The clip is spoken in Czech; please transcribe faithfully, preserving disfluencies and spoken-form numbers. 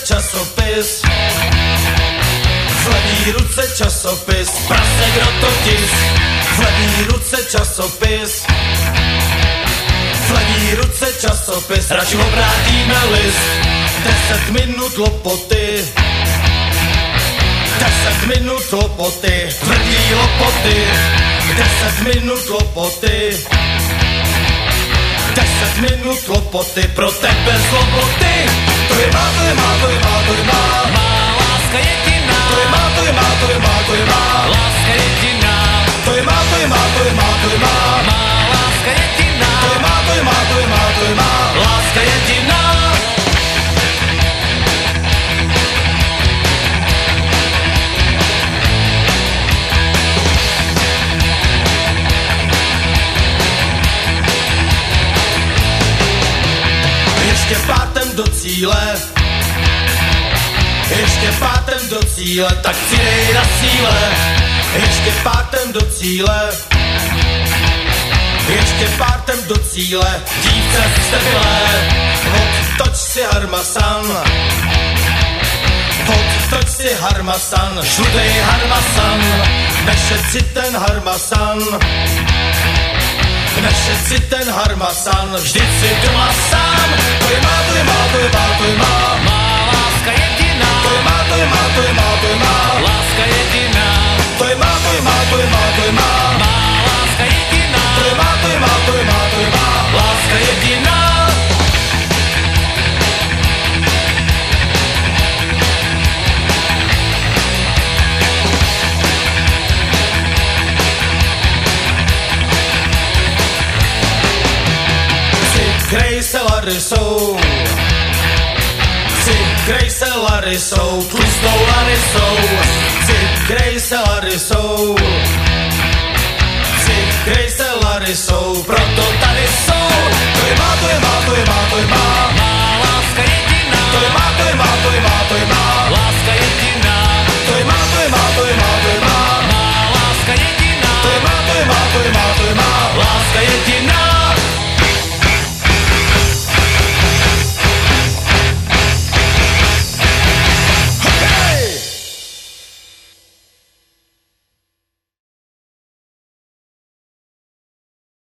časopis, v levý ruce časopis, prase kdo to tisk, v levý ruce časopis, v levý ruce časopis, radši obrátíme list, deset minut lopoty, deset minut lopoty, tvrdý lopoty, deset minut lopoty, deset minut lopoty, pro tebe zloboty, to je má, to je má, to je má, to je má, má láska jediná, to je má, to je má, to je má, to je má, láska jediná, to je má, to je má, to je má, to je má, má láska jediná, to je má, to je má, to je má, to je má, láska jediná. Ještě pátem do cíle, ještě pátem do cíle, tak přidej na síle, ještě pátem do cíle, ještě pátem do cíle, dívce stebilé, odtoč si harmasan, odtoč si harmasan, šludej harmasan, nešetři ten harmasan, nešetři ten harmasan, vždyť si doma sám, to je má, to je má, to je má, to je má, má láska jediná, to je má, to je má, to je má, to je má, láska jediná, to je má, to je má, to je má, to je má, má láska jediná, to je má, to je má, to je má, to je má, láska jediná. Grace Larisou, si Grace Larisou, tlustou Larisou, si Grace Larisou, si Grace Larisou, proto tady